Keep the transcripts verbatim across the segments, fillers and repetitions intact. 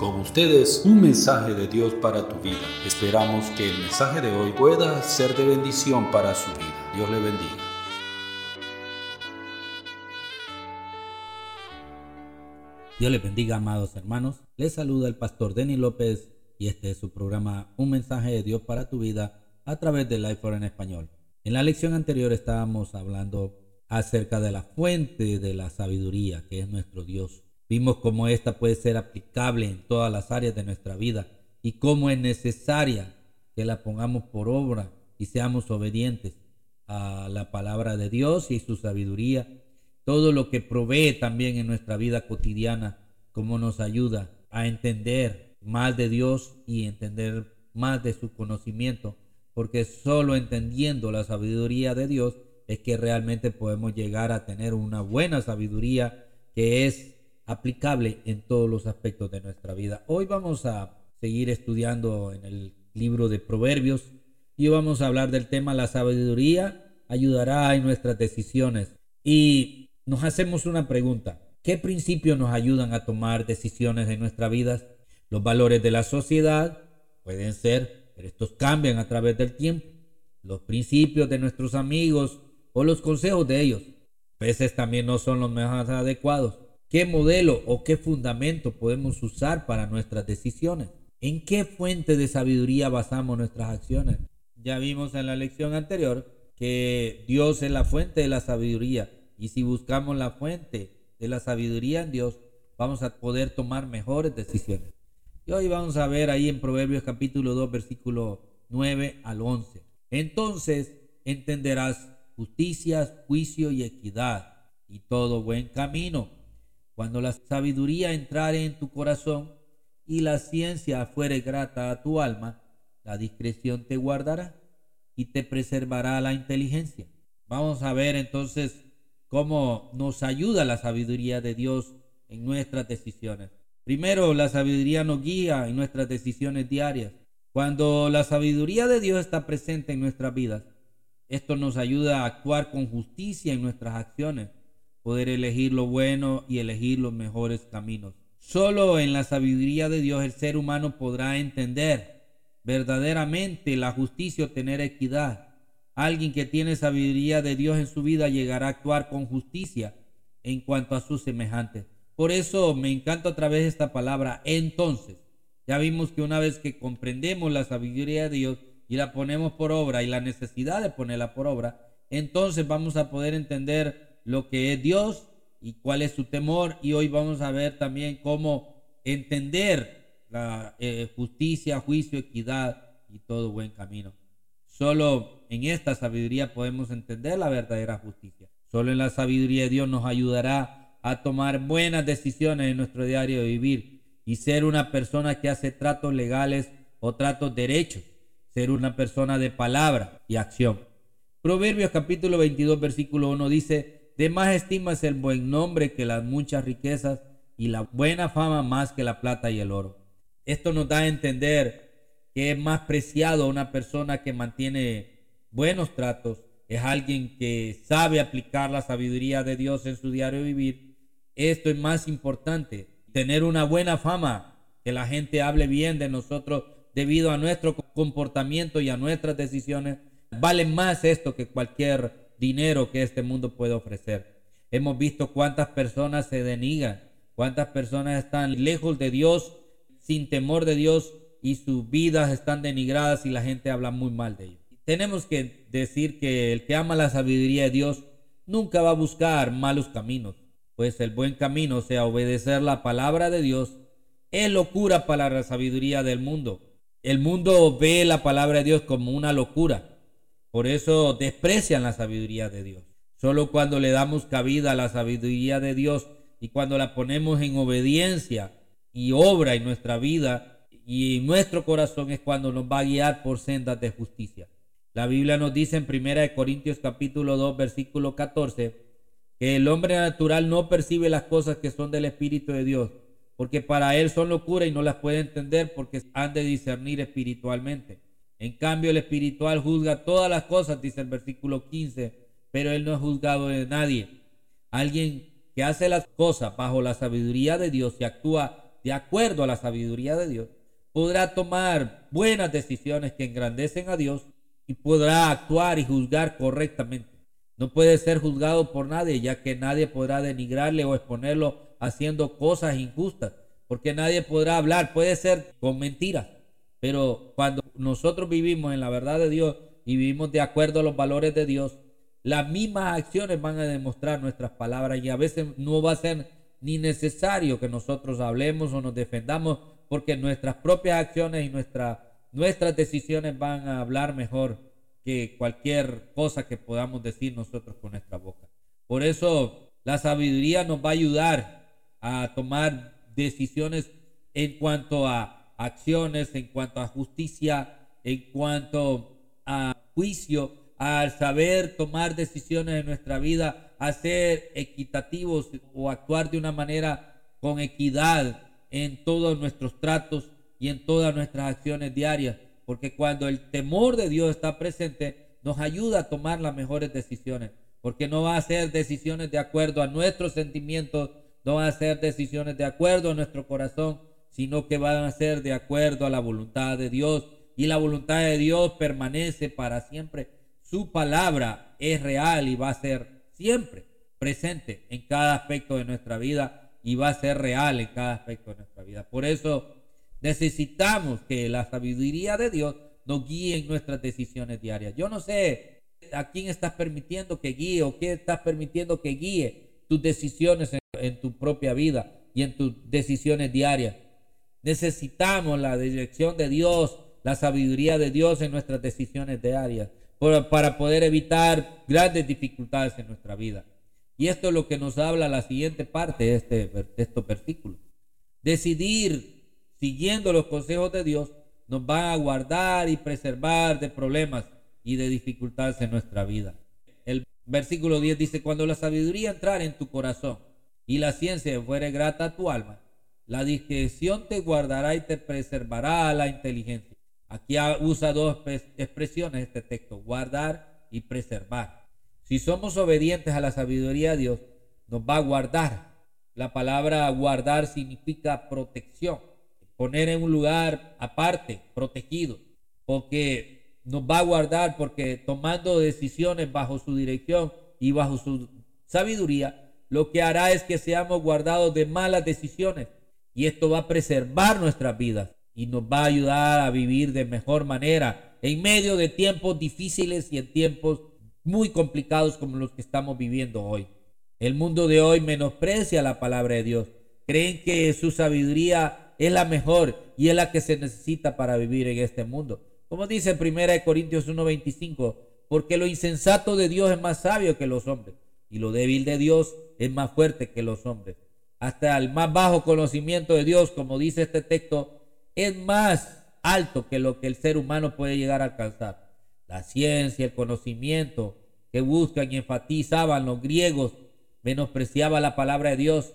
Con ustedes, un mensaje de Dios para tu vida. Esperamos que el mensaje de hoy pueda ser de bendición para su vida. Dios le bendiga. Dios les bendiga, amados hermanos. Les saluda el pastor Denny López y este es su programa Un mensaje de Dios para tu vida a través de Life en español. En la lección anterior estábamos hablando acerca de la fuente de la sabiduría, que es nuestro Dios. Vimos cómo esta puede ser aplicable en todas las áreas de nuestra vida y cómo es necesaria que la pongamos por obra y seamos obedientes a la palabra de Dios y su sabiduría. Todo lo que provee también en nuestra vida cotidiana, cómo nos ayuda a entender más de Dios y entender más de su conocimiento, porque solo entendiendo la sabiduría de Dios es que realmente podemos llegar a tener una buena sabiduría que es aplicable en todos los aspectos de nuestra vida. Hoy vamos a seguir estudiando en el libro de Proverbios y vamos a hablar del tema la sabiduría ayudará en nuestras decisiones. Y nos hacemos una pregunta: ¿qué principios nos ayudan a tomar decisiones en nuestra vida? Los valores de la sociedad pueden ser, pero estos cambian a través del tiempo. Los principios de nuestros amigos o los consejos de ellos a veces también no son los más adecuados. ¿Qué modelo o qué fundamento podemos usar para nuestras decisiones? ¿En qué fuente de sabiduría basamos nuestras acciones? Ya vimos en la lección anterior que Dios es la fuente de la sabiduría. Y si buscamos la fuente de la sabiduría en Dios, vamos a poder tomar mejores decisiones. Y hoy vamos a ver ahí en Proverbios capítulo dos, versículo nueve al once. Entonces entenderás justicia, juicio y equidad y todo buen camino. Cuando la sabiduría entrare en tu corazón y la ciencia fuere grata a tu alma, la discreción te guardará y te preservará la inteligencia. Vamos a ver entonces cómo nos ayuda la sabiduría de Dios en nuestras decisiones. Primero, la sabiduría nos guía en nuestras decisiones diarias. Cuando la sabiduría de Dios está presente en nuestras vidas, esto nos ayuda a actuar con justicia en nuestras acciones, poder elegir lo bueno y elegir los mejores caminos. Solo en la sabiduría de Dios el ser humano podrá entender verdaderamente la justicia o tener equidad. Alguien que tiene sabiduría de Dios en su vida llegará a actuar con justicia en cuanto a sus semejantes. Por eso me encanta otra vez esta palabra, entonces. Ya vimos que una vez que comprendemos la sabiduría de Dios y la ponemos por obra y la necesidad de ponerla por obra, entonces vamos a poder entender lo que es Dios y cuál es su temor. Y hoy vamos a ver también cómo entender la eh, justicia, juicio, equidad y todo buen camino. Solo en esta sabiduría podemos entender la verdadera justicia. Solo en la sabiduría de Dios nos ayudará a tomar buenas decisiones en nuestro diario de vivir y ser una persona que hace tratos legales o tratos derechos, ser una persona de palabra y acción. Proverbios capítulo veintidós versículo uno dice: de más estima es el buen nombre que las muchas riquezas y la buena fama más que la plata y el oro. Esto nos da a entender que es más preciado una persona que mantiene buenos tratos, es alguien que sabe aplicar la sabiduría de Dios en su diario vivir. Esto es más importante, tener una buena fama, que la gente hable bien de nosotros debido a nuestro comportamiento y a nuestras decisiones. Vale más esto que cualquier dinero que este mundo puede ofrecer. Hemos visto cuántas personas se denigran, cuántas personas están lejos de Dios, sin temor de Dios, y sus vidas están denigradas y la gente habla muy mal de ellos. Tenemos que decir que el que ama la sabiduría de Dios nunca va a buscar malos caminos, pues el buen camino, o sea, obedecer la palabra de Dios, es locura para la sabiduría del mundo. El mundo ve la palabra de Dios como una locura. Por eso desprecian la sabiduría de Dios. Solo cuando le damos cabida a la sabiduría de Dios y cuando la ponemos en obediencia y obra en nuestra vida y en nuestro corazón es cuando nos va a guiar por sendas de justicia. La Biblia nos dice en primera de Corintios capítulo dos versículo catorce que el hombre natural no percibe las cosas que son del Espíritu de Dios, porque para él son locura y no las puede entender porque han de discernir espiritualmente. En cambio, el espiritual juzga todas las cosas, dice el versículo quince, pero él no es juzgado de nadie. Alguien que hace las cosas bajo la sabiduría de Dios y actúa de acuerdo a la sabiduría de Dios, podrá tomar buenas decisiones que engrandecen a Dios y podrá actuar y juzgar correctamente. No puede ser juzgado por nadie, ya que nadie podrá denigrarle o exponerlo haciendo cosas injustas, porque nadie podrá hablar, puede ser con mentiras, pero cuando nosotros vivimos en la verdad de Dios y vivimos de acuerdo a los valores de Dios, las mismas acciones van a demostrar nuestras palabras, y a veces no va a ser ni necesario que nosotros hablemos o nos defendamos, porque nuestras propias acciones y nuestra, nuestras decisiones van a hablar mejor que cualquier cosa que podamos decir nosotros con nuestra boca. Por eso la sabiduría nos va a ayudar a tomar decisiones en cuanto a acciones, en cuanto a justicia, en cuanto a juicio, al saber tomar decisiones en nuestra vida, a ser equitativos o actuar de una manera con equidad en todos nuestros tratos y en todas nuestras acciones diarias. Porque cuando el temor de Dios está presente, nos ayuda a tomar las mejores decisiones. Porque no va a ser decisiones de acuerdo a nuestros sentimientos, no van a ser decisiones de acuerdo a nuestro corazón, sino que van a ser de acuerdo a la voluntad de Dios. Y la voluntad de Dios permanece para siempre. Su palabra es real y va a ser siempre presente en cada aspecto de nuestra vida, y va a ser real en cada aspecto de nuestra vida. Por eso necesitamos que la sabiduría de Dios nos guíe en nuestras decisiones diarias. Yo no sé a quién estás permitiendo que guíe o qué estás permitiendo que guíe tus decisiones en, en tu propia vida y en tus decisiones diarias. Necesitamos la dirección de Dios, la sabiduría de Dios en nuestras decisiones diarias para, para poder evitar grandes dificultades en nuestra vida. Y esto es lo que nos habla la siguiente parte de, este, de estos versículos. Decidir siguiendo los consejos de Dios nos va a guardar y preservar de problemas y de dificultades en nuestra vida. El versículo diez dice: cuando la sabiduría entrare en tu corazón y la ciencia fuere grata a tu alma, la discreción te guardará y te preservará la inteligencia. Aquí usa dos expresiones este texto: guardar y preservar. Si somos obedientes a la sabiduría de Dios, nos va a guardar. La palabra guardar significa protección, poner en un lugar aparte, protegido, porque nos va a guardar, porque tomando decisiones bajo su dirección y bajo su sabiduría, lo que hará es que seamos guardados de malas decisiones, y esto va a preservar nuestras vidas y nos va a ayudar a vivir de mejor manera en medio de tiempos difíciles y en tiempos muy complicados como los que estamos viviendo hoy. El mundo de hoy menosprecia la palabra de Dios. Creen que su sabiduría es la mejor y es la que se necesita para vivir en este mundo. Como dice en primera de Corintios uno veinticinco, porque lo insensato de Dios es más sabio que los hombres, y lo débil de Dios es más fuerte que los hombres. Hasta el más bajo conocimiento de Dios, como dice este texto, es más alto que lo que el ser humano puede llegar a alcanzar. La ciencia, el conocimiento que buscan y enfatizaban los griegos, menospreciaba la palabra de Dios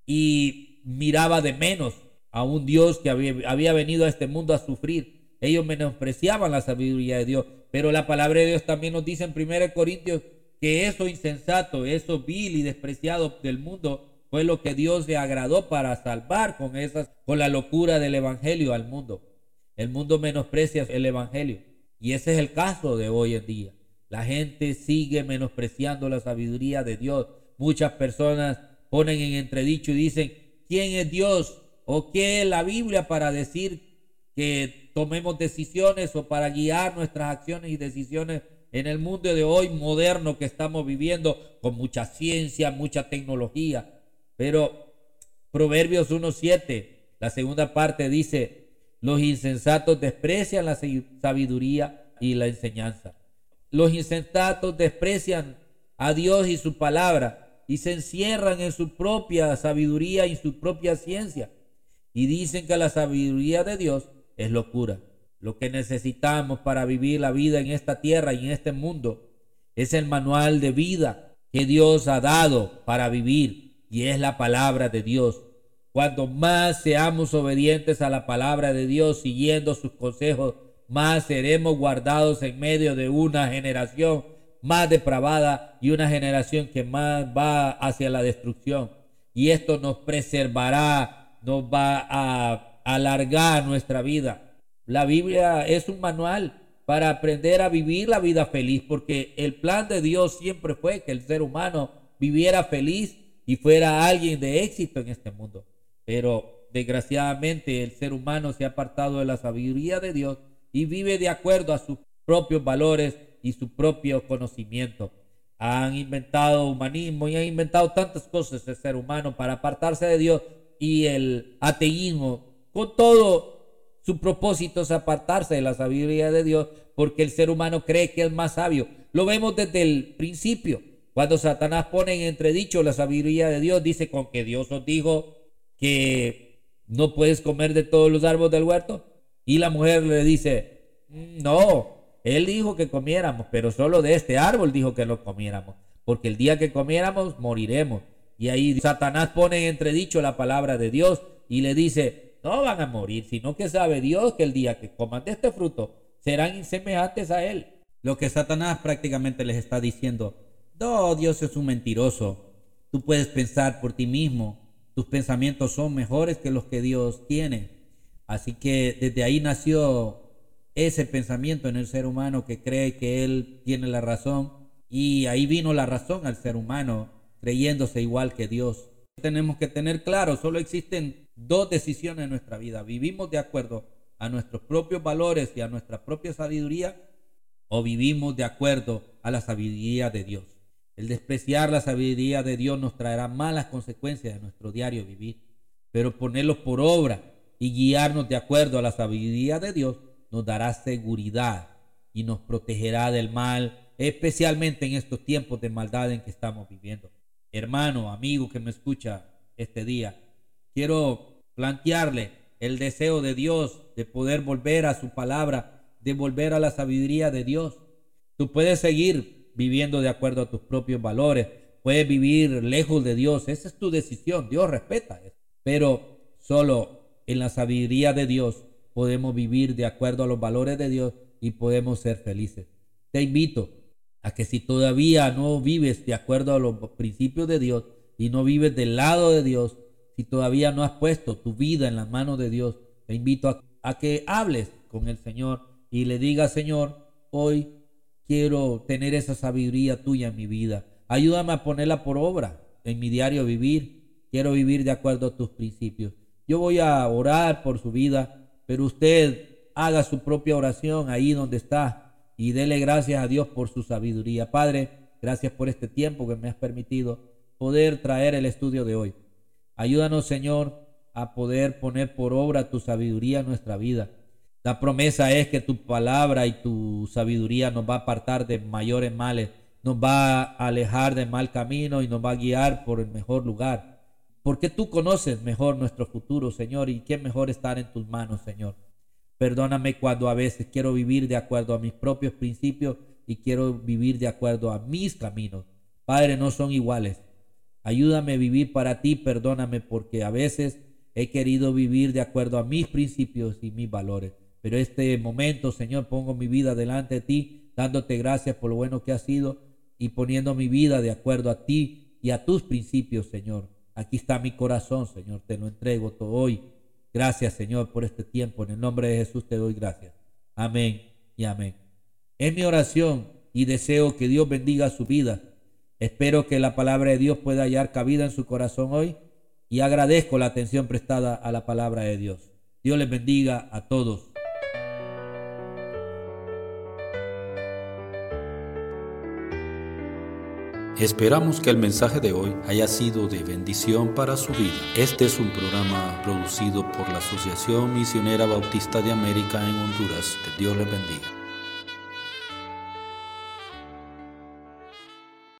y miraba de menos a un Dios que había, había venido a este mundo a sufrir. Ellos menospreciaban la sabiduría de Dios, pero la palabra de Dios también nos dice en primera de Corintios que eso insensato, eso vil y despreciado del mundo fue lo que Dios le agradó para salvar con esas, con la locura del evangelio al mundo. El mundo menosprecia el evangelio, y ese es el caso de hoy en día. La gente sigue menospreciando la sabiduría de Dios. Muchas personas ponen en entredicho y dicen: ¿quién es Dios? ¿O qué es la Biblia para decir que tomemos decisiones o para guiar nuestras acciones y decisiones en el mundo de hoy moderno que estamos viviendo, con mucha ciencia, mucha tecnología? Pero Proverbios uno siete, la segunda parte dice: los insensatos desprecian la sabiduría y la enseñanza. Los insensatos desprecian a Dios y su palabra y se encierran en su propia sabiduría y su propia ciencia, y dicen que la sabiduría de Dios es locura. Lo que necesitamos para vivir la vida en esta tierra y en este mundo es el manual de vida que Dios ha dado para vivir, y es la palabra de Dios. Cuanto más seamos obedientes a la palabra de Dios, siguiendo sus consejos, más seremos guardados en medio de una generación más depravada y una generación que más va hacia la destrucción. Y esto nos preservará nos va a alargar nuestra vida. La Biblia es un manual para aprender a vivir la vida feliz, porque el plan de Dios siempre fue que el ser humano viviera feliz y fuera alguien de éxito en este mundo. Pero desgraciadamente el ser humano se ha apartado de la sabiduría de Dios y vive de acuerdo a sus propios valores y su propio conocimiento. Han inventado humanismo y han inventado tantas cosas el ser humano para apartarse de Dios, y el ateísmo, con todo su propósito, es apartarse de la sabiduría de Dios, porque el ser humano cree que es más sabio. Lo vemos desde el principio, cuando Satanás pone en entredicho la sabiduría de Dios. Dice: con que Dios os dijo que no puedes comer de todos los árboles del huerto. Y la mujer le dice: no, él dijo que comiéramos, pero solo de este árbol dijo que lo comiéramos, porque el día que comiéramos moriremos. Y ahí Satanás pone en entredicho la palabra de Dios y le dice: no van a morir, sino que sabe Dios que el día que coman de este fruto serán insemejantes a él. Lo que Satanás prácticamente les está diciendo: no, Dios es un mentiroso. Tú puedes pensar por ti mismo. Tus pensamientos son mejores que los que Dios tiene. Así que desde ahí nació ese pensamiento en el ser humano, que cree que él tiene la razón. Y ahí vino la razón al ser humano, creyéndose igual que Dios. Tenemos que tener claro, solo existen dos decisiones en nuestra vida: vivimos de acuerdo a nuestros propios valores y a nuestra propia sabiduría, o vivimos de acuerdo a la sabiduría de Dios. El despreciar la sabiduría de Dios nos traerá malas consecuencias en nuestro diario vivir, pero ponerlo por obra y guiarnos de acuerdo a la sabiduría de Dios nos dará seguridad y nos protegerá del mal, especialmente en estos tiempos de maldad en que estamos viviendo. Hermano, amigo que me escucha este día, quiero plantearle el deseo de Dios de poder volver a su palabra, de volver a la sabiduría de Dios. Tú puedes seguir viviendo de acuerdo a tus propios valores, puedes vivir lejos de Dios, esa es tu decisión, Dios respeta eso, pero solo en la sabiduría de Dios podemos vivir de acuerdo a los valores de Dios y podemos ser felices. Te invito a que, si todavía no vives de acuerdo a los principios de Dios y no vives del lado de Dios, si todavía no has puesto tu vida en las manos de Dios, te invito a, a que hables con el Señor y le digas: Señor, hoy quiero tener esa sabiduría tuya en mi vida. Ayúdame a ponerla por obra en mi diario vivir. Quiero vivir de acuerdo a tus principios. Yo voy a orar por su vida, pero usted haga su propia oración ahí donde está y dele gracias a Dios por su sabiduría. Padre, gracias por este tiempo que me has permitido poder traer el estudio de hoy. Ayúdanos, Señor, a poder poner por obra tu sabiduría en nuestra vida. La promesa es que tu palabra y tu sabiduría nos va a apartar de mayores males, nos va a alejar del mal camino y nos va a guiar por el mejor lugar. Porque tú conoces mejor nuestro futuro, Señor, y qué mejor estar en tus manos, Señor. Perdóname cuando a veces quiero vivir de acuerdo a mis propios principios y quiero vivir de acuerdo a mis caminos. Padre, no son iguales. Ayúdame a vivir para ti, perdóname porque a veces he querido vivir de acuerdo a mis principios y mis valores. Pero este momento, Señor, pongo mi vida delante de ti, dándote gracias por lo bueno que has sido y poniendo mi vida de acuerdo a ti y a tus principios, Señor. Aquí está mi corazón, Señor, te lo entrego todo hoy. Gracias, Señor, por este tiempo. En el nombre de Jesús te doy gracias. Amén y amén. Es mi oración y deseo que Dios bendiga su vida. Espero que la palabra de Dios pueda hallar cabida en su corazón hoy y agradezco la atención prestada a la palabra de Dios. Dios les bendiga a todos. Esperamos que el mensaje de hoy haya sido de bendición para su vida. Este es un programa producido por la Asociación Misionera Bautista de América en Honduras. Que Dios les bendiga.